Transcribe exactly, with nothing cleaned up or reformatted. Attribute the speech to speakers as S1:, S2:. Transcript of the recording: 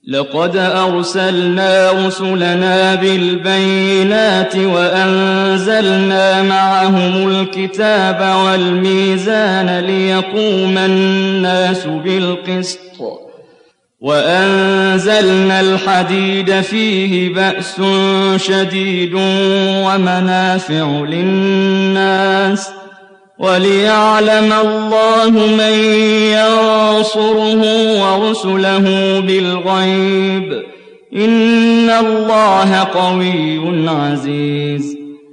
S1: لقد أرسلنا رسلنا بالبينات وأنزلنا معهم الكتاب والميزان ليقوم الناس بالقسط وأنزلنا الحديد فيه بأس شديد ومنافع للناس وليعلم الله من ينصره ورسله بالغيب إن الله قوي عزيز.